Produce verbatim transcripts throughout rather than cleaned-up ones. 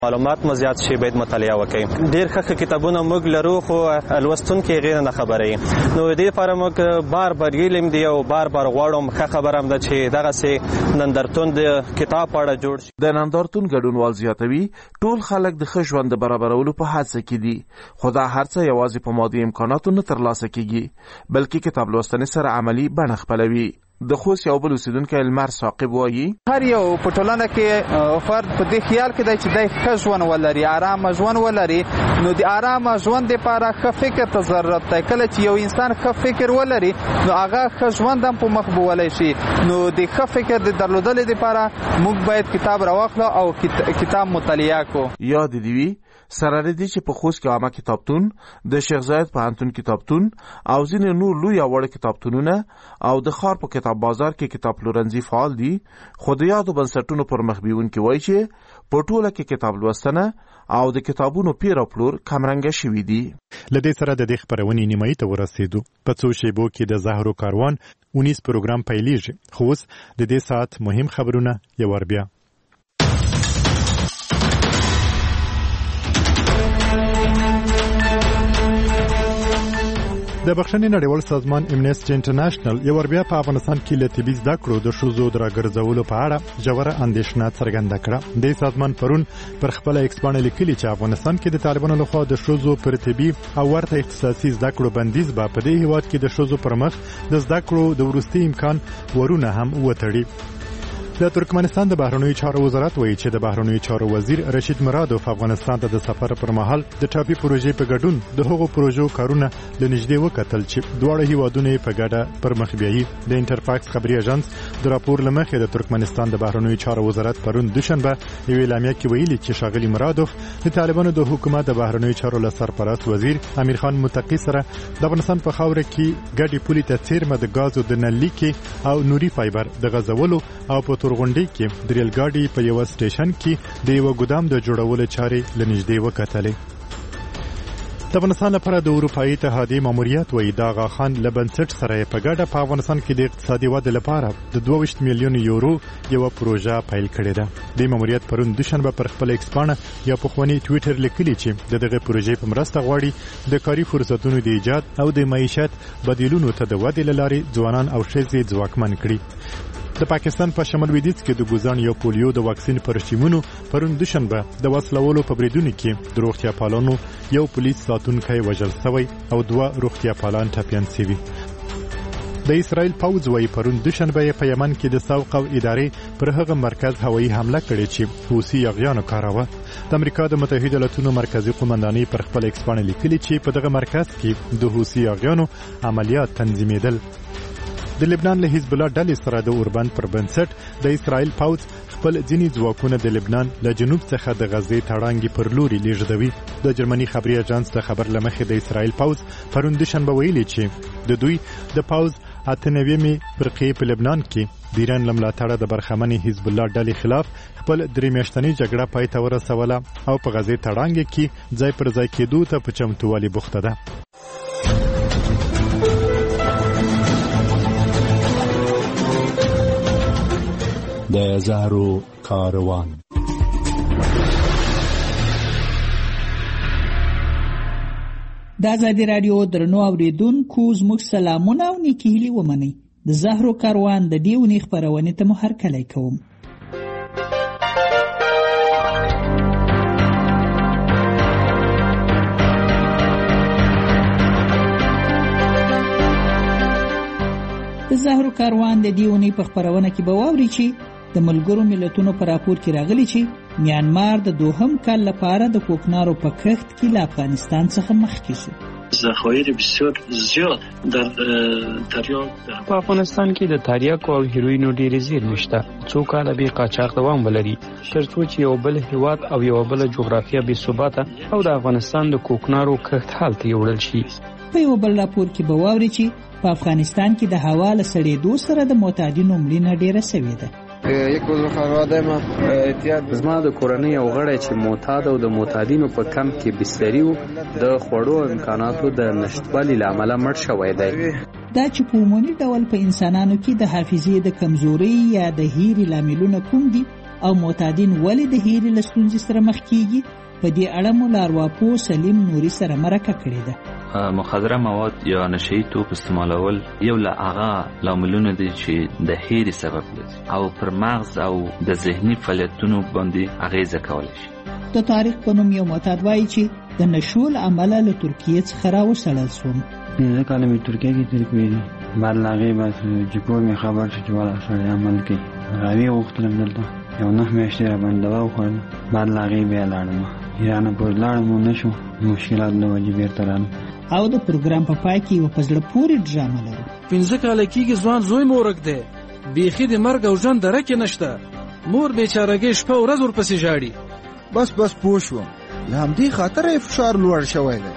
معلومات مو زیات شي باید مطالعه وکړي. ډېر ښه کتابونه موږ لرو خو لوستونکي هغې نه خبره وي. نو دې لپاره موږ بار بار ویلم دي او بار بار غواړم ښه خبره هم ده چې دغسې نندارتون د کتاب په اړه جوړ شي. د نندارتون ګډونوال زیاتوي ټول خلک د ښه ژوند د برابرولو په هڅه کې دي، خو دا هر څه یوازې په مادي امکاناتو نه ترلاسه کېږي بلکې کتاب لوستنې سره عملي بڼه خپلوي. د خوست یو بل اوسیدونکی المر ثاقب وایي هر یو په ټولنه کې فرد په دې خیال کې دی چې دی ښه ژوند ولري، آرامه ژوند ولري. نو د آرامه ژوند لپاره ښه فکر ته ضرورت دی. کله چې یو انسان ښه فکر ولري نو هغه ښه ژوند هم په مخ بولی شي. نو د ښه فکر د درلودلو لپاره موږ باید کتاب راواخلو او کتاب مطالعه کړو. یاد دې وي سره لري چې په خوست کې عامه کتابتون، د شیخ زاید پوهنتون کتابتون او ځینې نور لوی او وړ کتابتونونه او د ښار په کتاب بازار کې کتاب پلورنځي فعال دي. خو د یادو بنسټونو پر مخ بیونکي وایي چې په ټوله کې کتاب لوستنه او د کتابونو پیر او پلور کمرنګه شوي دي. له دې سره د دې خپرونې نیمایي ته ورسېدو. په څو شیبو کې د زهرو کاروان اونیز پروګرام پیلېږي، خو اوس د دې ساعت مهم خبرونه یو ور بیا. د بخښنې نړیوال سازمان امنیسټي انټرنیشنل یو ور بیا په افغانستان کې له طبي زده کړو د ښځو د راګرځولو په اړه ژوره اندېښنه څرګنده کړه. د سازمان پرون پر خپله ایکس پاڼه لیکلي چې افغانستان کې د طالبانو لخوا د ښځو پر طبي او ورته اختصاصي زده کړو بندیز به په دې هیواد کې د ښځو پر مخ د زده کړو د وروستي امکان ورونه هم وتړي. د ترکمنستان د بهرنیو چارو وزارت وایي چې د بهرنیو چارو وزیر رشید مرادوف افغانستان ته د سفر پر مهال د ټاپي پروژې په ګډون د هغو پروژو کارونه له نږدې وکتل چې دواړه هیوادونه په ګډه پر مخ بیایي. د انټرفاکس خبري اژانس د راپور له مخې د ترکمنستان د بهرنیو چارو وزارت پرون دوشنبه یو اعلامیه کې ویلي چې ښاغلي مرادوف د طالبانو د حکومت د بهرنیو چارو له سرپرست وزیر امیر خان متقي سره د افغانستان په خاوره کې ګډې پولې ته څیرمه د ګازو د نل لیکې او نوري فایبر د غځولو او په تورغونډۍ کې د ریل ګاډي په یو سټیشن کې د یو ګودام د جوړولو چارې له نږدې وکتلې. د افغانستان لپاره د اروپایي اتحادیې ماموریت وایي د آغا خان له بنسټ سره په ګډه په افغانستان کې د اقتصادي ودې لپاره د دوه ویشت میلیونو یورو یوه پروژه پیل کړې ده. د ماموریت پرون دوشنبه پر خپل ایکس پاڼه یا پخواني ټویټر لیکلي چې د دغه پروژې په مرسته غواړي د کاري فرصتونو د ایجاد او د معیشت بدیلونو ته د ودې له لارې ځوانان او ښځې ځواکمن کړي. د پاکستان په شمال لویدیځ کې د ګوزان یو پولیو د واکسین پر شیمونو پرون دوشنبه د وسلولو په بریدونو کې د روغتیا پالانو یو پولیس ساتونکی وژل شوی او دوه روغتیا پالان ټپیان شوي. د اسرائیل پوځ وايي پرون دوشنبه په یمن کې د سوق او ادارې پر هغه مرکز هوایي حمله کړې چې حوثي یاغیانو کاراوه. د امریکا د متحده ایالاتونو مرکزی قومندانۍ پر خپل ایکس پاڼه لیکلي چې په دغه مرکز کې د حوثي یاغیانو عملیات تنظیمېدل. د لبنان له حزب الله ډلې سره د اوربند پر بنسټ د اسرائیل پوځ خپل ځینې ځواکونه د لبنان له جنوب څخه د غزې تړانګې پر لوري لیږدوي. د جرمني خبري اژانس د خبر له مخې د اسرائیل پوځ پرون دوشنبه ویلي چې د دوی د پوځ اته نوېمې فرقې په لبنان کې د ایران له ملاتړه د برخمنې حزب الله ډلې خلاف خپل درې میاشتنۍ جګړه پای ته ورسوله او په غزې تړانګې کې ځای پر ځای کېدو ته په چمتووالي بوخته ده. د زهرو کاروان. د ازادي راډیو درنو اوریدونکو زموږ سلامونه او نیکې هیلې ومنئ. د زهرو کاروان د دې اونۍ خپرونې ته مو هرکلی کوم. د زهرو کاروان د دې اونۍ په خپرونه کې به واورئ چې د ملګرو ملتونو په راپور کې راغلي چې میانمار د دوهم کال لپاره د کوکنارو په کښت کې له افغانستان څخه مخکې شو. ذخایر بسیار زیاد در تریاک په افغانستان کې د تریاکو او هیروینو ډېرې زیرمې شته. څو کاله به قاچاق دوام ولري تر څو چې یو بل هیواد او یو بل جغرافیه بې ثباته او د افغانستان د کوکنارو کښت حالت یوړل شي. په یو بل راپور کې به واورئ چې په افغانستان کې د هوا له سړېدو سره د معتادینو مړینه ډېره سوې ده. زما د کورنۍ یو غړی چې معتاد او د معتادینو په کمپ کې بستري و د خوړو امکاناتو د نشتوالي له امله مړ شوی دی. دا چې په عمومي ډول په انسانانو کې د حافظې د کمزورۍ یا د هیرې لاملونه کوم دي او معتادین ولې د هیرې له ستونزې سره مخ کیږي؟ په دې اړه مو له ارواپوه سلیم نوري سره مرکه کړې ده. مخدره مواد یا نشهیي توکو استعمالول یو له هغه لاملونه دي چې د هیرې سبب ګرځي او پر مغز او د ذهني فعالیتونو باندې اغیزه کولی شي. د طارق په نوم یو معتاد وایي چې د نشو له امله له ترکیې څخه راوستړل سوم. پنځه کاله مې ترکیه کې تېر کړي دي. بعد له هغې بس چې کور مې خبر شو چې والا سړی عمل کوي، راویې غوښتلم دلته یو نهه میاشتې راباندې دوا وخوړله. بعد له هغې بیا لاړم ایران پورې لاړم و نه شو، مشکلات له وجې بېرته رالم. او د پروګرام په پای کې یوه په زړه پورې ډرامه لرو. پنځه کاله کېږي ځوان زوی مې ورک دی، بیخي د مرګ او ژوند درکې نشته. مور بېچارهګۍ شپه ورځ ورپسې ژاړي. بس بس پوه شوم، له همدې خاطره یې فشار لوړ شوی دی.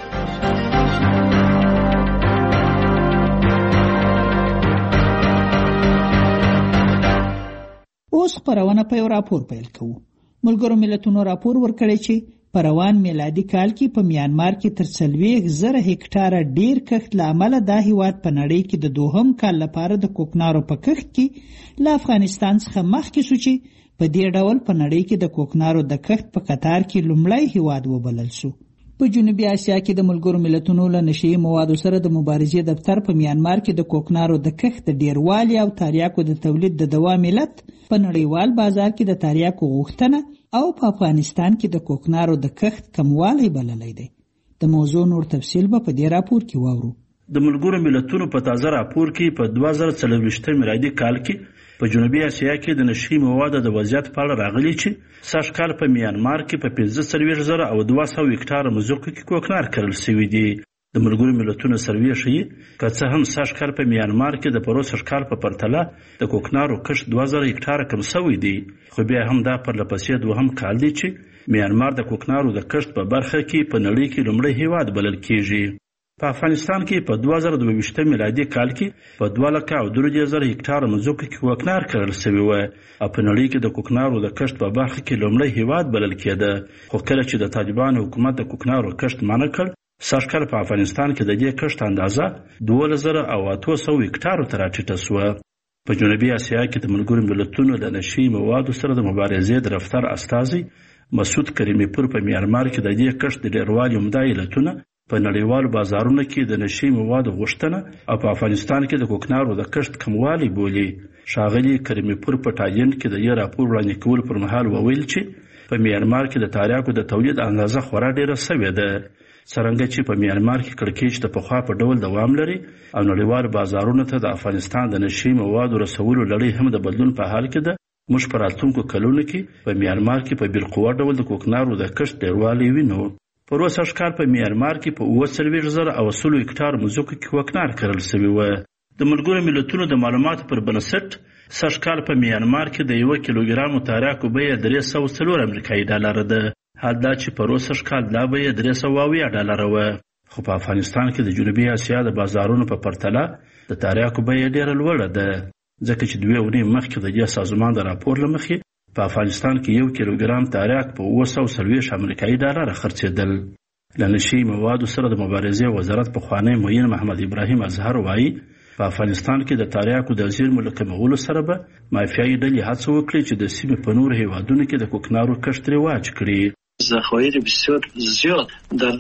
اوس خپرونه په یو راپور پیل کوو. ملګرو ملتونو راپور ورکړی چې په روان میلادي کال کې په میانمار کې تر څلوېښت زره هکټاره ډیر کښت له امله دا هیواد په نړۍ کې د دوهم کال لپاره د کوکنارو په کښت کې له افغانستان څخه مخکې شو چې په دې ډول په نړۍ کې د کوکنارو د کښت په قطار کې لومړی هیواد وبلل شو. په جنوبي اسیا کې د ملګرو ملتونو له نشهیي موادو سره د مبارزې دفتر په میانمار کې د کوکنارو د کښت د ډیروالي او تریاکو د تولید د دوام علت په نړیوال بازار کې د تریاکو غوښتنه او په افغانستان کې د کوکنارو د کښت کموالی بللی دی. د موضوع نور تفصیل به په دې راپور کې واورو. د ملګرو ملتونو په تازه راپور کې په دوه زره څلوېښت میلادي کال کې په جنوبي اسیا کې د نشهیي موادو د وضعیت په اړه راغلي چې سږ کال په میانمار کې په پنځه څلوېښت زره او دوه سوه هکټاره مځکو کې کوکنار کرل شوي دي. د ملګرو ملتونو سروې ښیي که څه هم سږ کال په میانمار کې د پروسږ کال په پرتله د کوکنارو کښت دوه زره هکټاره کم شوی دی، خو بیا هم دا پرلپسې دوهم کال دی چې میانمار د کوکنارو د کښت په برخه کې په نړۍ کې لومړی هیواد بلل کیږي. په افغانستان کې په دوه زره دوه ویشت میلادي کال کې په دوه لکه او درې زره هکټاره مځکو کې کوکنار کرل شوی و او په نړۍ کې د کوکنارو د کښت په برخه کې لومړی هیواد بلل کېده. خو کله چې د طالبانو حکومت د کوکنارو کښت منع کړ، سږ کال په افغانستان کې د دې کښت اندازه دولس زره او اته سوه هکټارو ته راټیټه شوه. په جنوبي اسیا کې د ملګرو ملتونو د نشهیي موادو سره د مبارزې د دفتر استازی مسعود کریمي پور په میانمار کې د دې کښت د ډیروالي عمده علتونه په نړیوالو بازارونو کې د نشهیي موادو غوښتنه او په افغانستان کې د کوکنارو د کښت کموالی بولي. ښاغلي کریمي پور په ټایلند کې د دې راپور وړاندې کولو پر مهال وویل چې په میانمار کې د تریاکو د تولید اندازه خورا ډیره شوې ده، څرنګه چې په میانمار کې کړکېچ د پخوا په ډول دوام لري او نړیوالو بازارونو ته د افغانستان د نشهیي موادو رسولو لړۍ هم د بدلون په حال کې ده. موږ په راتلونکو کلونو کې په میانمار کې په بالقوه ډول د کوکنارو د کښت ډیروالی وینو. پروسږ کال په میانمار کې په اووه څلوېښت زره او سلو هکټار مځکو کې کوکنار کرل شوی و. د ملګرو ملتونو د معلوماتو پر بنسټ سږ کال په میانمار کې د یوه کیلوګرامو تریاکو بیه درې سوه څلور امریکایي ډالره ده، حال دا چې پروسږ کال دا بیه درې سوه اویا ډالره وه. خو په افغانستان کې د جنوبي اسیا د بازارونو په پرتله د تریاکو بیه ډیره لوړه ده، ځکه چې دوې اونۍ مخکې د دې سازمان د راپور له مخې په افغانستان کې یو کیلوګرام تریاک په اوه سوه څلوېښت امریکایي ډالره خرڅېدل. له نشهیي موادو سره د مبارزې وزارت پخوانی معین محمد ابراهیم اظهر وایي په افغانستان کې د تریاکو د زیرمو له کمولو سره به مافیایي ډلې هڅه وکړي چې د سیمې په نورو هیوادونو کې د کوکنارو کښت رواج کړي. ذخایر بسیار زیاد در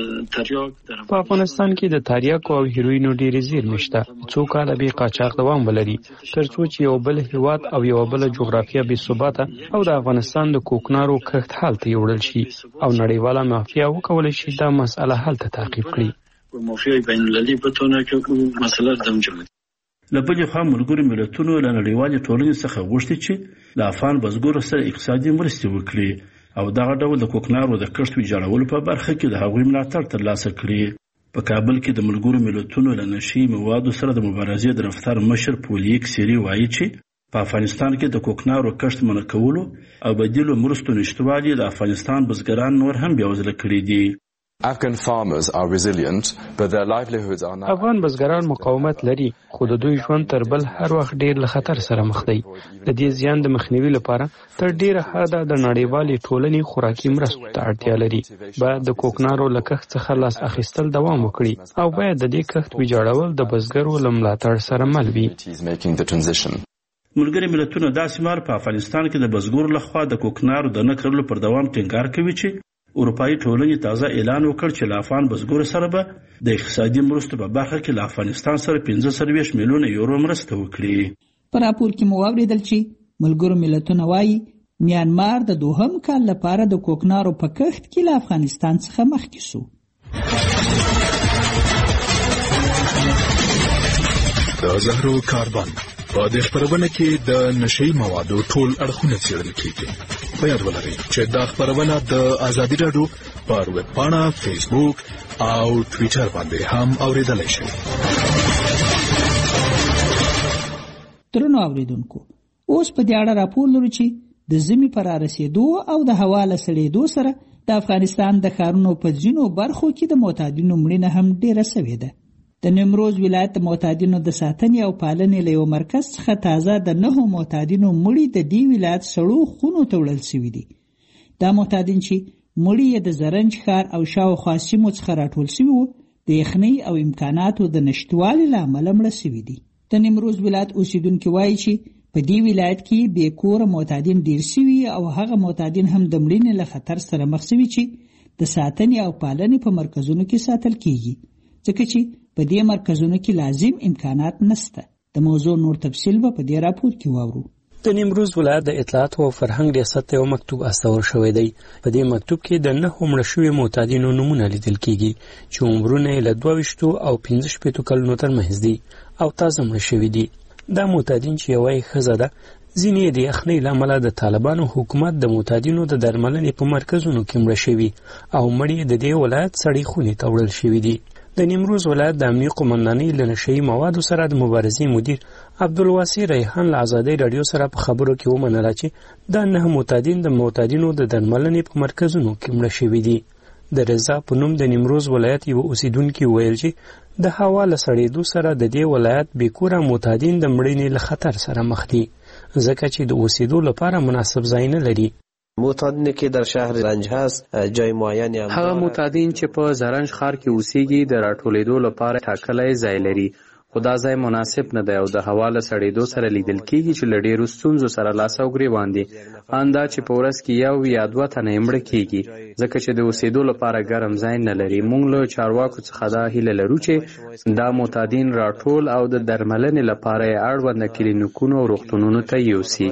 تریاک در په افغانستان کې د تریاکو او هیروینو ډېرې زیرمې شته، څو کاله به قاچاق دوام ولري ترڅو چې یو بل هیواد او یو بل جغرافیه بې ثباته او د افغانستان د کوکنارو کښت حالت یوړل شي او نړیواله مافیا وکولای شي دا مسئله حل ته تعقیب کړي. مافیای بین المللي بتونه که اون مسئله دمجه له بلې خوا ملګرو ملتونو له نړیوالې ټولنې څخه غوښتي چې له افغان بزګرو سره اقتصادي مرستې وکړي او دغه ډول د کوکنارو د کښت ویجاړولو په برخه کې د هغوی ملاتړ ترلاسه کړي. په کابل کې د ملګرو ملتونو له نشهیي موادو سره د مبارزې د دفتر مشر پولیک سیری وایي چې په افغانستان کې د کوکنارو کښت منع کولو او بدیلو مرستو نشتوالي د افغانستان بزګران نور هم بېوزله کړي دي. Afghan farmers are resilient, but their livelihoods are now... افغان بزګران مقاومت لري، خو د دوی ژوند تر بل هر وخت ډیر له خطر سره مخ دی. د دې زیان د مخنیوي لپاره تر ډیره حده د نړیوالې ټولنې خوراکي مرستو ته اړتیا لري. باید د کوکنارو له کښت څخه لاس اخیستل دوام وکړي او باید د دې کښت ویجاړول د بزګرو له ملاتړ سره مل وي. ملګري ملتونه داسې مهال په افغانستان کې د بزګرو لخوا د کوکنارو د نه کرلو پر دوام ټینګار کوي چې اروپایي ټولنې تازه اعلان وکړ چې له افغان بزګرو سره به د اقتصادي مرستو په برخه کې له افغانستان سره پنځه څلوېښت میلیونه یورو مرسته وکړي. په راپور کې مو واورېدل چې ملګرو ملتونه وایي میانمار د دوهم کال لپاره د کوکنارو په کښت کې له افغانستان څخه مخکې شو. د زهرو کاربن په دې خبرونه کې د نشي موادو ټول اړخونه څېړل کیږي. په یاد ولرئ چې دا خبرونه د ازادي راډیو پر ویب پاڼه، فیسبوک او ټویټر باندې هم اورېدلای شئ. درنو اوریدونکو، اوس په دې اړه راپور لرو چې د ژمي پر رسیدو او د هوا له سړېدو سره د افغانستان د ښارونو په ځینو برخو کې د معتادینو مړینه هم ډېره سوې ده. د نیمروز ولایت د معتادینو د ساتنې او پالنې له یو مرکز څخه تازه د نهو معتادینو مړي د دې ولایت سړو خونو ته وړل سوي دي. دا معتادین چې مړي یې د زرنج ښار او شاوخوا سیمو څخه راټول سوي وو، د یخنۍ او امکاناتو د نشتوالي له امله مړه سوي دي. د نیمروز ولایت اوسیدونکي وایي چې په دې ولایت کې بې کوره معتادین ډیر سوي او هغه معتادین هم د مړینې له خطر سره مخ سوي چې د ساتنې او پالنې په مرکزونو کې ساتل کیږي، ځکه چې په دې مرکزونو کې لازم امکانات نشته. د موضوع نور تفصیل به په دې راپور کې واورو. د نیمروز ولایت د اطلاعات او فرهنګ ریاست ته یو مکتوب استول شوی دی. په دې مکتوب کې د نه مړه شوي معتادینو نمونه لیدل کیږي چې عمرونه یې له دوه ویشتو او پنځه شپېتو کلونو ترمنځ دي او تازه مړه شوي دي. دا معتادین چې یوه یې ښځه ده، ځینې یې د یخنۍ له امله د طالبانو حکومت د معتادینو د درملنې په مرکزونو کې مړه شوي او مړي د دې ولایت سړې خونې ته وړل شوي دي. د نیمروز ولایت د امنیې قومندانۍ له نشهیي موادو سره د مبارزې مدیر عبدالواسع ریحان له ازادۍ راډیو سره په خبرو کې ومنله چې دا نه معتادین د معتادینو د درملنې په مرکزونو کې مړه شوي دي. د رضا په نوم د نیمروز ولایت یو اوسیدونکي ویل چې د هوا له سړېدو سره د دې ولایت بېکوره معتادین د مړینې له خطر سره مخ دي، ځکه چې د اوسېدو لپاره مناسب ځای نه لري. معتادین که در شهر زرنج هست جای معینی هم هغه معتادین چې په زرنج ښار کې اوسېږي د راټولېدو لپاره ټاکلی ځای لري، خو دا ځای مناسب نه دی او د هوا له سړېدو سره لیدل کېږي چې له ډېرو ستونزو سره لاس او ګرېوان دي. ان دا چې په ورځ کې یو یا دوه تنه یې مړه کېږي، ځکه چې د اوسېدو لپاره ګرم ځای نه لري. موږ له چارواکو څخه دا هیله لرو چې دا معتادین راټول او د درملنې لپاره یې اړونده کلینیکونو او روغتونونو ته یوسي.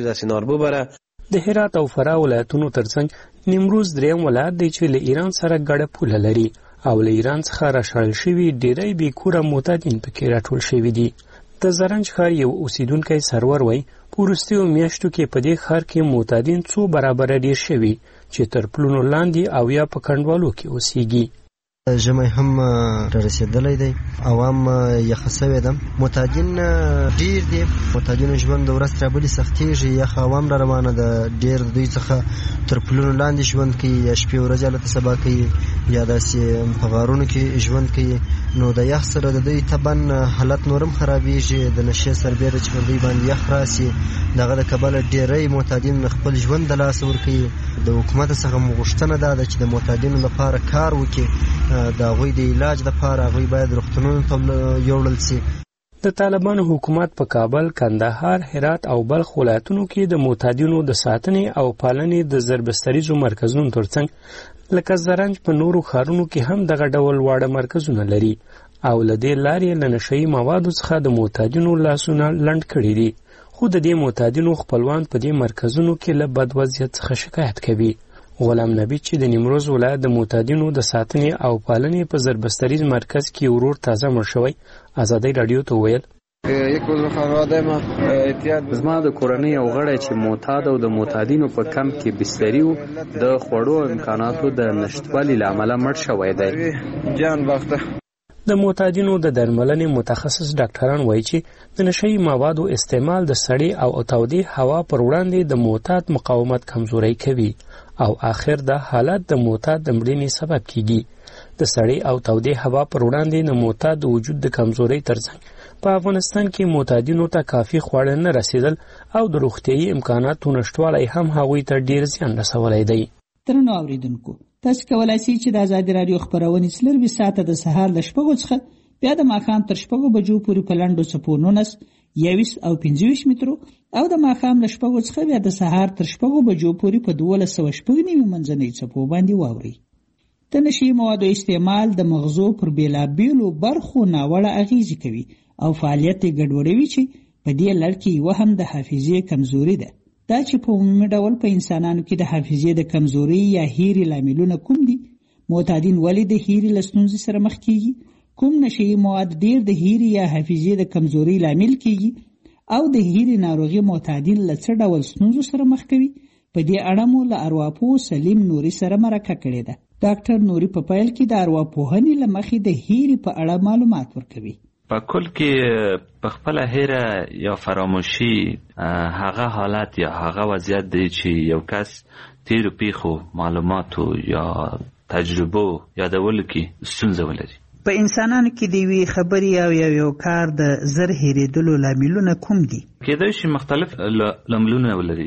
د هرات او فراه ولایتونو ترڅنګ نیمروز دریم ولایت دی چې له ایران سره ګډه پوله لري او له ایران څخه راشړل شوي ډېری بېکوره معتادین پکې راټول شوي دي. د زرنج ښار یو اوسیدونکی سرور وایي په وروستیو میاشتو کې په دې ښار کې معتادین څو برابره ډېر شوي چې تر پلونو لاندې او یا په کنډوالو کې اوسیږي. ژمی هم رسیدلی دی، عوام یخه سوی ده، معتادین ډیر دي، معتادینو ژوند د ورځ تر بلې سختېږي، یخ عوام را روانه ده، ډیر د دوی څخه تر پلونو لاندې ژوند کوي، یا شپې ورځې هلته سبا کوي، یا داسې په غارونو کې ژوند کوي. نو د یخ سره د دوی طبعا حالت نورم خرابېږي، د نشې سربیره چې پر دوی باندې یخ راسي، دغه د کبله ډېری معتادین خپل ژوند د لاسه ورکوي. د حکومت څخه مو غوښتنه ده چې د معتادینو لپاره کار وکړي، د هغوی د علاج لپاره هغوی باید روغتونونو ته یوړل سي. د طالبانو حکومت په کابل، کندهار، هرات او بلخ ولایتونو کې د معتادینو د ساتنې او پالنې د ضربستریزو مرکزونو ترڅنګ لکه زرنج په نورو ښارونو کې هم دغه ډول واړه مرکزونه لري او له دې لارې له نشهیي موادو څخه د معتادینو لاسونه لنډ کړي دي. خو د دې معتادینو خپلوان په دې مرکزونو کې له بد وضعیت څخه شکایت کوي. غلام نبی چې د نیمروز ولایت د معتادینو د ساتنې او پالنې په ضربستریز مرکز کې ورور تازه مړ شوی ازادۍ راډیو ته ویل زما د کورنۍ یو غړی چې معتاد او د معتادینو په کمپ کې بستري و د خوړو امکاناتو د نشتوالي له امله مړ شوی دی. د معتادینو د درملنې متخصص ډاکټران وایي چې د نشهیي موادو استعمال د سړې او تودې هوا پر وړاندې د معتاد مقاومت کمزوری کوي او آخر دا حالت د معتاد د مړینې سبب کیږي. د سړې او تودې هوا پر وړاندې د معتاد د وجود د کمزورۍ ترڅنګ په افغانستان کې معتادینو ته کافي خواړه نه رسیدل او د روغتیایي امکاناتو نشتوالی هم هغوی ته ډیر زیان رسولی دی. درنو اوریدونکو، تاسو کولای شئ چې د ازادي راډیو خبرونه څلروي ساعته د سهار له شپږو څخه بیا د ماښام تر شپږو بجو پورې په لنډو څپو نولس یویس او پنځه مترو او د ماښام له شپږو څخه بیا د سهار تر شپږو بجو پورې په دولس سوه شپږ نوي منځنۍ څپو باندې واوري. د نشي موادو استعمال د مغزو پر بېلابېلو برخو ناوړه اغېزې کوي او فعالیت یې ګډوډوي چې په دې لړ کې یوه هم د حافظې کمزوري ده. دا چې په عمومي ډول په انسانانو کې د حافظې د کمزوري یا هیرې لاملونه کوم دي؟ معتادین ولې د هیرې له ستونزې سره مخ کیږي؟ کوم نشهیي مواد ډیر د هیرې یا حافظې د کمزوري لامل کیږي او د هیرې ناروغي معتادین له څه ډول ستونزو سره مخ کوي؟ په دې اړه مو له ارواپوه سلیم نوري سره مرکه کړې ده. ډاکټر نوري په پیل کې د ارواپوهنې له مخې د هیرې په اړه معلومات ورکوي. په کل کې په خپله هیره یا فراموشي هغه حالت یا هغه وضعیت دی چې یو کس تیرو پیښو معلوماتو یا تجربو یادولو کې ستونزه ولري. په انسانانو کې د یوې خبرې او یو یو کار د زر هېرېدلو لاملونه کوم دي؟ کېدای شي مختلف لاملونه ولري،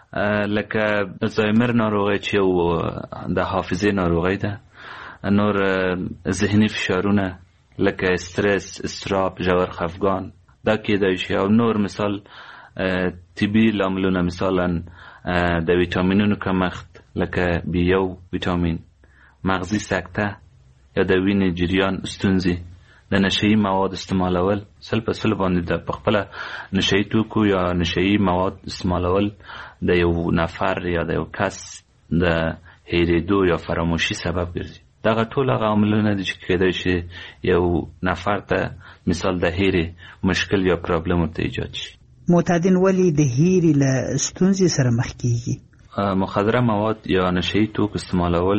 لکه الزایمر ناروغي چې یو د حافظې ناروغي ده، نور ذهني فشارونه لکه استرس، استراب، ژور خفګان دا کېدای شي، او نور مثال طبي لاملونه مثلا د ویټامینونو کمښت لکه بي یو ویټامین، مغزي سکته یا د وینې جریان ستونزې، د نشهیي مواد استعمالول سل په سل باندې د پخپله نشهیي توکو یا نشهیي مواد استعمالول د یو نفر یا د یو کس د هېرېدو یا فراموشي سبب ګرځي. دغه ټول هغه عاملونه دي چې کېدای شي یو نفر ته مثال د هیرې مشکل یا پرابلم ورته ایجاد شي. معتادین ولې د هیرې له ستونزې سره مخ کیږي؟ مخدره مواد یا نشهیي توکو استعمالول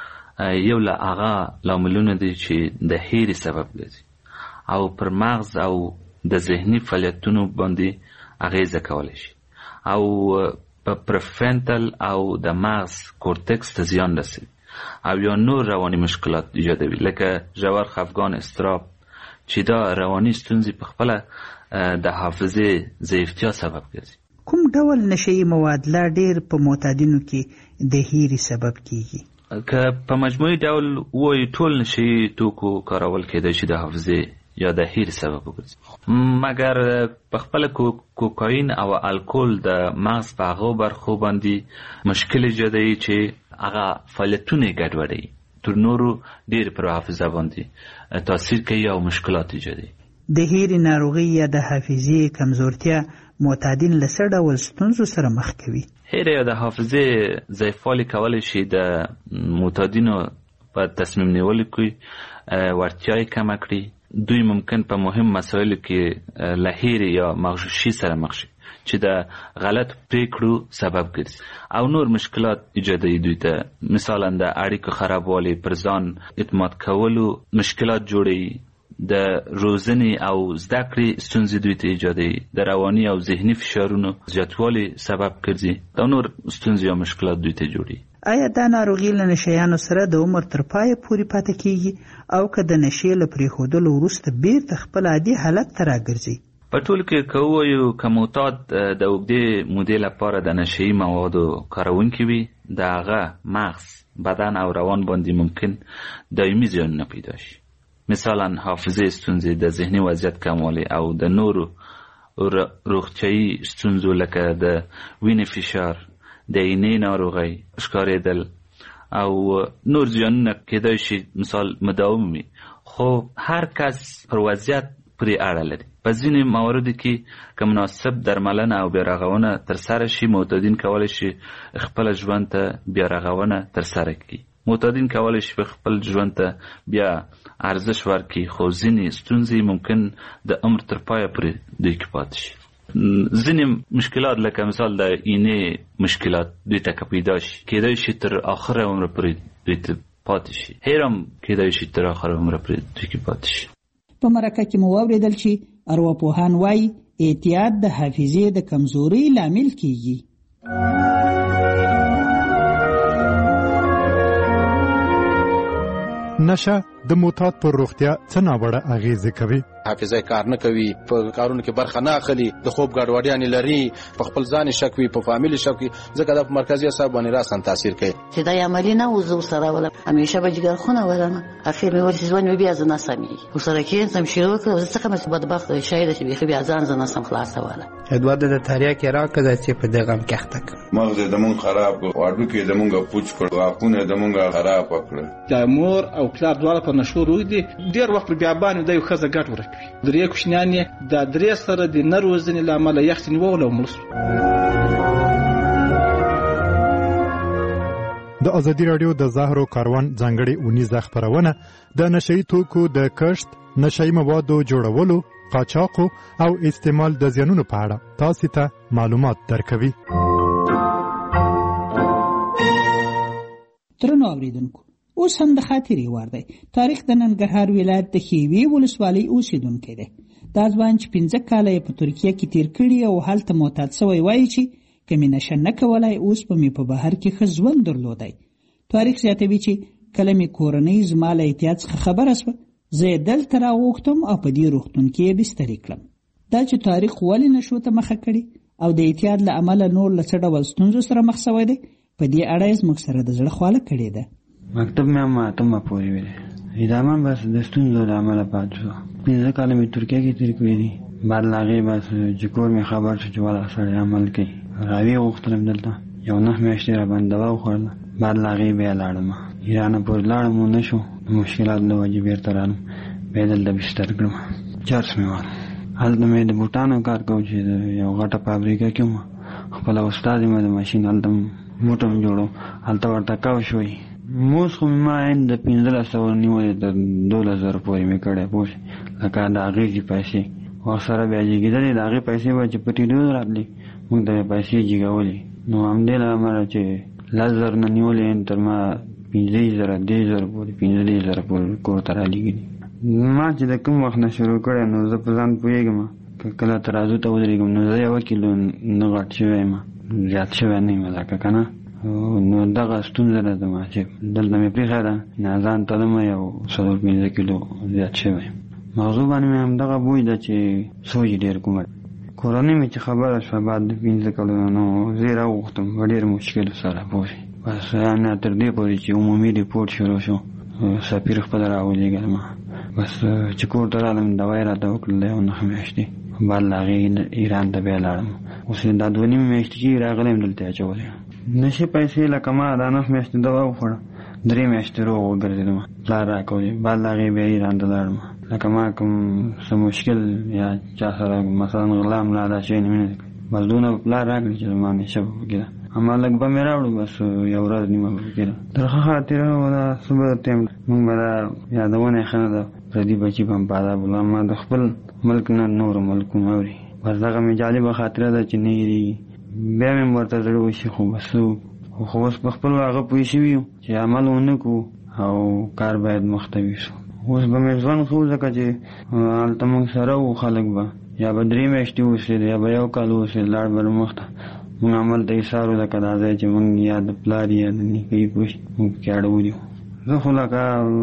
یو له هغه لاملونه دي چې د هیرې سبب ګرځي او پر مغز او د ذهني فعالیتونو باندې اغیزه کولی شي او په پرفرنټل او د مغز کورتکس ته زیان رسوي او یا نور رواني مشکلات ایجادوي لکه ژور خفګان، استراب، چې دا رواني ستونزې په خپله د حافظې ضعیفتیا سبب ګرځي. کوم ډول نشهیي مواد لا ډیر په معتادینو کې د هیرې سبب کیږي؟ که په مجموعي ډول وایي ټول نشهیي توکو کارول کېدای شي د حافظې یا د هیرې سبب وګرځي، مګر په خپله کوکاین او الکول د مغز په هغو برخو باندې مشکل ایجادوي چې هغه فعالیتونه یې ګډوډوي، تر نورو ډېر پر حافظه باندې تاثیر کوي او مشکلات ایجادوي. د هیرې ناروغي یا د حافظې کمزورتیا معتادین له څه ډول ستونزو سره مخ کوي؟ هیرې یا د حافظې ضعیفوالی کولی شي د معتادینو په تصمیم نیولو کې وړتیا یې کمه کړي. دوی ممکن په مهم مسایلو کې له هیرې یا مغشوشي سره مخ شي چې د غلط پریکړو سبب ګرځي او نور مشکلات ایجادوي دوی ته، مثلا د اړیکو خرابوالی، پر ځان اعتماد کولو مشکلات جوړوي، د روزنې او زده کړې ستونزې دوی ته ایجادوي، د رواني او ذهني فشارونو زیاتوالی سبب ګرځي، دا نور ستونزې او مشکلات دوی ته جوړوي. آیا دا ناروغي له نشهیانو سره د عمر تر پایه پورې پاتې کیږي او که د نشې له پرېښودلو وروسته بیرته خپل عادي حالت ته راګرځي؟ په ټول کې که ووایو که معتاد د اوږدې مودې لپاره د نشهیي موادو کاروونکي وي، د هغه مغز، بدن او روان باندې ممکن دایمي زیانونه پیدا شي، مثلا حافظې ستونزې، د ذهني وضعیت کموالی او د نورو روغتیایي ستونزو لکه د وینې فشار، د عینې ناروغۍ ښکارېدل او نور زیانونه کېدای شي مثال مداوم وي، خو هر کس پر وضعیت پرې اړه لري. په ځینې مواردو کې که مناسب درملنه او بیارغونه ترسره شي، معتادین کولی شي خپل ژوند ته بیارغونه ترسره کړي. معتادین کولی شي په خپل ژوند ته بیا ارزش ورکړي، خو ځینې ستونزې ممکن د عمر تر پایه پورې دوی کې پاتې شي. ځینې مشکلات لکه مثال د اینې مشکلات دوی ته که پیدا شي، کېدای شي تر آخره عمر پورې دوی ته پاتې شي. هیر هم کېدای شي تر آخره عمر پورې دوی کې پاتې شي. په مرکه کې مو واورېدل چې ارواپوهان وایي اعتیاد د حافظې د کمزورۍ لامل کیږي. نشه د معتاد پر روغتیا څه ناوړه اغیزې کوي. حافظه کار نه کوي، په کارونو کې برخه نه اخلي، د خوب ګډوډیانې لري، په خپل ځان شک وي، په فامیل شک وي، ځکه د مرکزي اعصاب باندې راسن تاثیر کوي. چې دا عملی نه وزو سره ولا همیشه به جګر خونه ورنه اخر مې ورسې ځوان مې بیا ځنه سمي وسره کې سم شروع کړ ځکه مې بدبخت شاید چې بیا بیا ځان ځنه سم خلاص ولا ادوار د تاریخ کې راکړه چې په دغه کښته مغز د مونږ خراب کړ، واډو کې د مونږ پوچ کړ، واخونه د مونږ خراب کړ. د مور او پلار دواړه په نشو روي دي، ډیر وخت بیا باندې د یو خزه ګټ ورکوي. درې کوشنیان د درې سره د نروزنې لامل یخت نیول او ملس. د ازادي رادیو د زهرو کاروان ځانګړي اونیزه خبرونه د نشئی توکو د کشت، نشئی موادو جوړولو، قاچاقو او استعمال د زیانونو په اړه تاسو ته معلومات درکوي. ترنو اوریدونکو، اوس هم د خاطرې وار دی. تاریخ د ننګرهار ولایت د خیوي ولسوالۍ اوسیدونکی دی. دا ځوان چې پنځه کاله یې په ترکیه کې تیر کړي او هلته معتاد سوی وایي چې که مې نشه نه کولای اوس به مې په بهر کې ښه ژوند درلودی. تاریخ زیاتوي چې کله مې کورنۍ زما له احتیاط څخه خبره سوه، زه یې دلته راوغوښتم او په دې روغتون کې یې بسترې کړم. دا چې تاریخ ولې نشو ته مخه کړي او د احتیاط له امله نور له څه ډول ستونزو سره مخ سوی دی، په دې اړه یې زموږ سره د زړه خواله کړې ده. مکتب مې هم اتمه پورې ویلې، ادامه بس د ستونزو له امله پاتې شوه. پنځه کاله مې ترکیه کې تېر کړي دي. بعد له هغې بس چې کور مې خبر شو چې والا سړی عمل کوي، راویې غوښتلم دلته یو نهه میاشتې راباندې دوا وخوړله. بعد له هغې بیا لاړم ایران پورې لاړم و نه شو، د مشکلاتو له وجې بېرته رالم، بیا دلته بستر کړم. چرس مې وال هلته مې د بوټانو کار کوو چې یو غټه فابریکه کې وم، خپله استاد مې د ماشین هلته موټر م جوړو، هلته ورته کاو شوی. موس خو مې ما عین د پنځلس سوه نیولې تر دولس زره پورې مې کړی پوه شې، لکه د هغې چې پیسې وخت سره بیا جګېدلې، د هغې پیسې به چې په ټیلیو راتلې موږ ته یې پیسې جګولې. نو همدې له امله چې لس زره نه نیولې تر ما پنځه زره دېرش زره پورې پنځه دېرش زره پورې کور ته رالېږلي. ما چې د کوم وخت نه شروع کړی نو زه په ځان پوهېږم، که کله ترازو ته ودرېږم نو زه یوه کیلو نه غټ شوی یم، زیات شوی نه یم لکه که نه. نو دغه ستونزه ده زما چې دلته مې پرېښې ده، ځان تلم یو څلور پنځه کیلو زیات شوی یم. مغزو باندې مې همدغه بوی ده چې سوچ ډېر کوم. کورنۍ مې چې خبره شوه بعد د پنځه کلونو نو زه یې راوغوښتم په ډېر مشکلو سره پوه شئ. بس نه تر دې پورې چې عمومي ریپورټ شروع شو، سفیر خپله راولېږل ما، بس چې کور ته رالم دوا یې راته وکړله یو نهه میاشتې. بعد له هغې ایران ته بیا لاړم، اوس دا دوه نیمې میاشتې چې راغلی یم دلته یې اچولی. نشي پیسې لکه ما دا نهه میاشتې دوا وخوړه، درې میاشتې روغ وګرځېدم، پلار راکولې. بعد له هغې بیا ایران ته لاړم، لکه ما کوم څه مشکل یا چا سره مثلا غلا ملا دا شی نه مینه بس دونه پلار راکړي چې زما نشه به پکې ده. اما لږ به مې راوړو بس یو ورځ نیمه به پکې ده. تر ښه خاطره وه دا صبح ټایم مونږ به دا یادونه یې ښه نه ده، پردي بچي به هم په عذاب ولاړ. ما د خپل ملک نه نورو ملکونه اوري، بس دغه مې جالبه خاطره ده چې نه هېرېږي. بیا مې ورته زړه وشي خو بس خو اوس په خپل هغه پوه شوي یو چې عمل ونه کړو او کار باید مخته یوسو. اوس به مې ژوند ښه و ځکه چې هلته موږ سره وو، خلک به یا به درې میاشتې اوسېده یا به یو کال اوسېده، لاړ به مخته موږ عمل ته ایسار وو لکه دا ځای چې موږ یا د پلار یا د نیکۍ پوه شي موږ پکې اړولي وو. زه خو لکه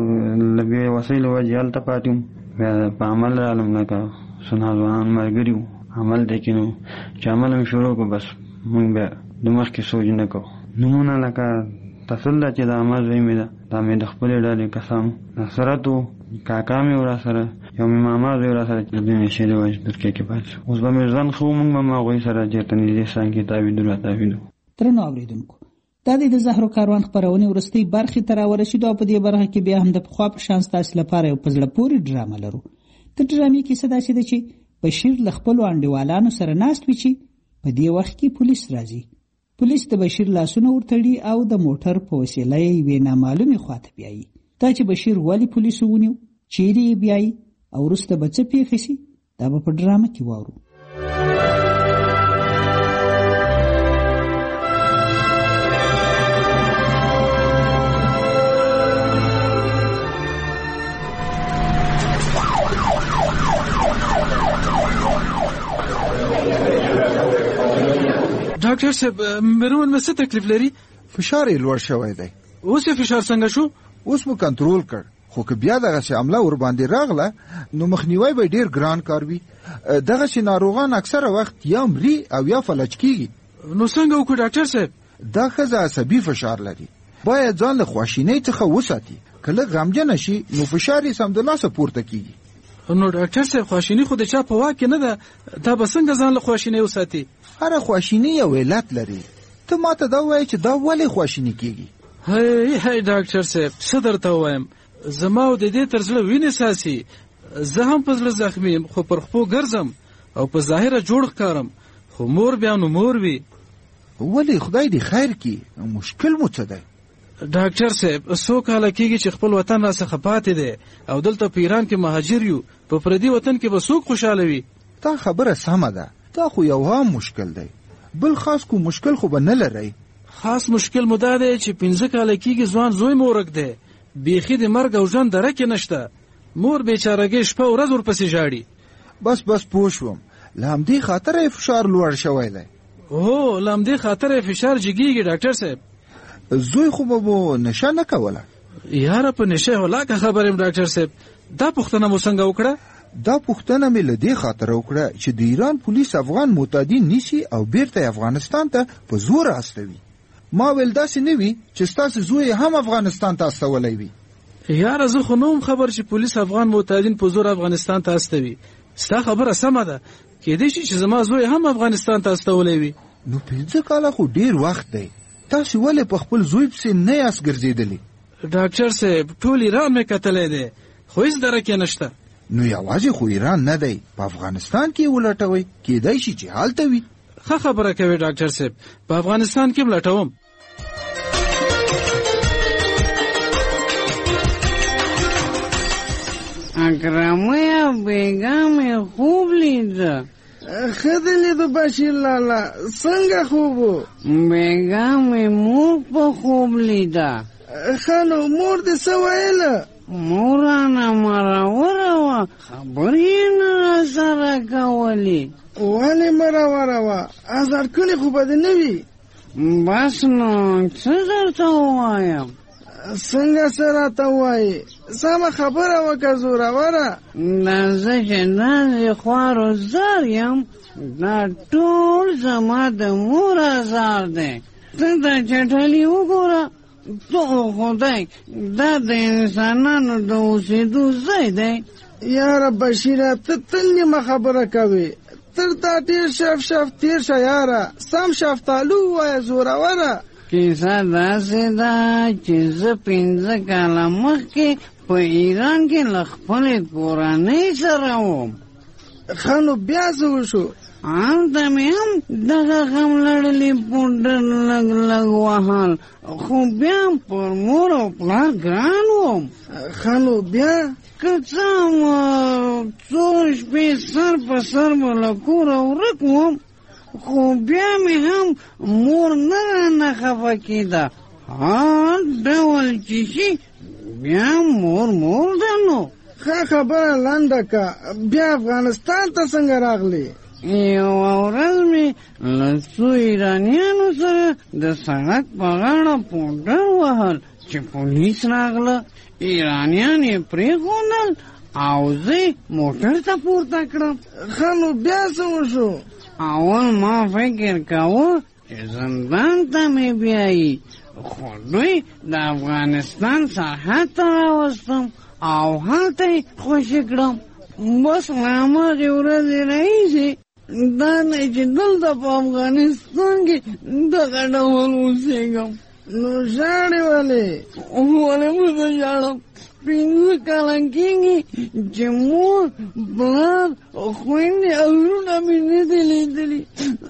له بې وسیلو وجې هلته پاتې وم، بیا په عمل رالم لکه څو ناځوانان ملګري وو عمل دی کې. نو چې عمل مې شروع کړو بس موږ بیا د مخکې سوچ نه کوو. نومونه لکه تفصیل ده چې د عمل زوی مې ده، دا مې د خپلې ډلې کسانو نصرت و، کاکا مې ورا سره، یو مې ماما زوی ورا سره چې د نشې د وجې ترکیه کې پاتې شو. اوس به مې ژوند ښه و، موږ به هم هغوی سره چېرته نږدې څنګ کې تاویدو را تاویدو. درنو اورېدونکو، دا د زهرو کاروان خپرونې وروستۍ برخې ته راورسېدو او په دې برخه کې بیا هم د پخوا په شان ستاسې لپاره یو په زړه پورې ډرامه لرو. د ډرامې کیسه داسې ده چې بشیر له خپلو انډیوالانو سره ناست وي چې په دې وخت کې پولیس راځي. پولیس د بشیر لاسونه ورتړي او د موټر په وسیله یې یوې نامعلومې خواته بیایي. دا چې بشیر ولې پولیسو ونیو، چیرې یې بیایي او وروسته به څه پېښه شي، دا به په ډرامه کې واورو. ډاکټر صاحب میرمن مې څه تکلیف لري؟ فشار یې لوړ شوی دی. اوس یې فشار څنګه شو؟ اوس مو کنټرول کړ، خو که بیا دغسې حمله ور باندې راغله نو مخنیوی به ډېر ګران کار وي. دغسې ناروغان اکثره وخت یا مري او یا فلج کېږي. نو څنګه وکړو ډاکټر صاحب؟ دا ښځه عصبي فشار لري، باید ځان له خواشینۍ څخه وساتي. که لږ غمجنه شي نو فشار یې سمدلاسه پورته کېږي. نو ډاکټر صاحب خواشیني خو د چا په واک کې نه ده، دا به څنګه ځان له خواشینۍ وساتي؟ هره خواشیني یو علت لري. ته ماته دا وایې چې دا ولې خواشیني کېږي؟ هی هی ډاکټر صاحب څه درته ووایم، زما او د دې تر زړه وینې ساسي. زه هم په زړه زخمي یم خو پر خپو ګرځم او په ظاهره جوړ ښکارم، خو مور بیا نو مور وي. ولې خدای دې خیر کړي، مشکل مو څه دی؟ ډاکټر صاحب څو کاله کېږي چې خپل وطن راڅخه پاتې دی او دلته په ایران کې مهاجر یو، په پردي وطن کې به څوک خوشحاله وي؟ دا خبره سمه ده، دا خو یو عام مشکل دی، بل خاص کو مشکل خو به نه لرئ. خاص مشکل مو دا دی چې پنځه کاله کېږي ځوان زوی مو ورک دی، بیخي د مرګ او ژوند دره کې نشته، مور بیچارهګۍ شپه ورځ ورپسې ژاړي. بس بس پوه شوم، له همدې خاطره یې فشار لوړ شوی دی. هو له همدې خاطره یې فشار جګېږي ډاکټر صاحب. زوی خو به مو نشه نه کوله؟ یاره په نشه هلاکه خبر یم ډاکټر صاحب. دا پوښتنه مو څنګه وکړه؟ دا پوښتنه مې له دې خاطره وکړه چې د ایران پولیس افغان معتادین نیسي او بیرته افغانستان ته په زور استوي. ما ویل داسې نه وي چې ستاسو زوی هم افغانستان ته استولی وي. یاره زه خو نه وم خبر چې پولیس افغان معتادین په زور افغانستان ته استوي. ستا خبره سمه ده، کېدای شي چې زما زوی هم افغانستان ته استولی وي. نو پنځه کاله خو ډېر وخت دی، تاسو ولې په خپل زوی پسې نه یاست ګرځېدلي؟ ډاکټر صاحب ټول ایران مې کتلی دی خو هېڅ درک یې نشته. نو یوازې خو ایران نه دی، په افغانستان کې یې ولټوئ، کېدای شي چې هلته وي. ښه خبره کوې ډاکټر صاحب، په افغانستان کې م لټوم. اکرمه بیگا مې خوب لیده. ښه دې لیدو بشیر لالا، څنګه خوب و؟ بیگا مې مور په خوب لیده. ښه نو مور دې څه ویله؟ مور رانه مروره وه، خبرې یې نه راسره کولې. ولې مروره وه؟ ازار کړې خو به دې نه وي؟ بس نو څه درته ووایم؟ څنګه څه راته ووایې؟ سمه خبره وکړه زوروره. دا زه چې داسې خوارو زار یم، دا ټول زما د مور ازار دی. ته دا چټلي وګوره، تو خدای دا د انسانانو د اوسېدو ځای دی. یاره بشیره ته تل نیمه خبره کوې، تر دا ډېر شف شف تېر شه یاره، سم شفتالو ووایه زوروره. کیسه داسې ده چې زه پنځه کاله مخکې په ایران کې له خپلې کورنۍ سره وم. ښه نو بیا څه وشو؟ هلته مې هم دغه غم لړلې پوډر لږ لږ وهل، خو بیا هم پر مور او پلار ګران وم. ښه نو بیا؟ که څه هم څو شپې سر په سر به له کوره ورک وم، خو بیا مې هم مور نه رانه خفه کېده. هر ډول چې شي بیا مور مور ده. نو ښه خبره لنډه که، بیا افغانستان ته څنګه راغلې؟ یوه ورځ مې له څو ایرانیانو سره د سړک په غاړه پوډر وهل چې پولیس راغله. ایرانیان یې پرېښودل او زه موټر ته پورته کړم. ښه نو بیا څه وشو؟ اول ما فکر کاوه چې زندان ته مې بیایي، خو دوی د افغانستان سرحد ته راوستم او هلته یې خوشي کړم. بس له هماغې ورځې راهیسې دا نه چې دلته په افغانستان کې دغه ډول اوسېږم. نو ژاړې ولې؟ ولې به زه ژاړم؟ پنځه کاله کېږي چې مور پلار خویندې او وروڼه مې نه دي لیدلي.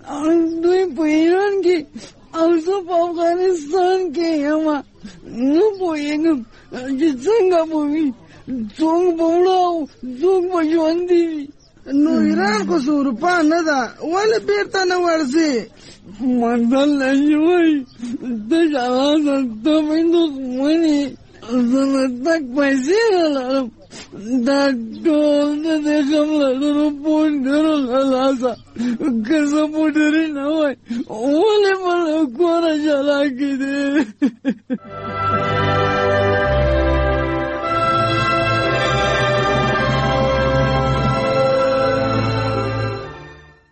دوی په ایران کې او زه په افغانستان کې یم. نه پوهېږم چې څنګه به وي، څوک به مړه او څوک به ژوندي وي. نو ایران خو څه اروپا نه ده، ولې بېرته نه ورځې؟ متل چې وایي تش الاسه ته مې دښمنې، زه نه تګ پیسې نه لرم. دا ټول د دې غم لرلو پوډرو له لاسه، که زه پوډرې نه وای ولې به له کوره جلا کېدې.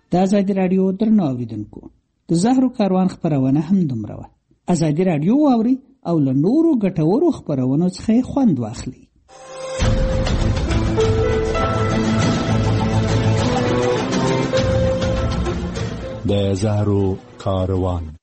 د ازادي راډیو درنو اوریدونکو د زهرو کاروان خپرونه هم دومره وه. ازادي راډیو واورئ او له نورو ګټورو خپرونو څخه خوند واخلئ. د زهرو کاروان